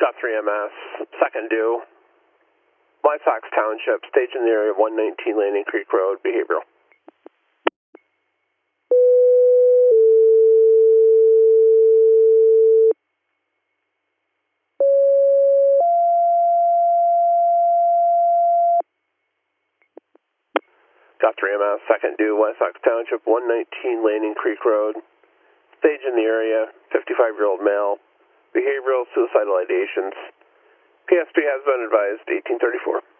Got 3MS, second due, White Sox Township, stage in the area of 119 Landing Creek Road, behavioral. Got 3MS, second due, White Sox Township, 119 Landing Creek Road, stage in the area, 55-year-old male, behavioral suicidal ideations. PSP has been advised, 1834.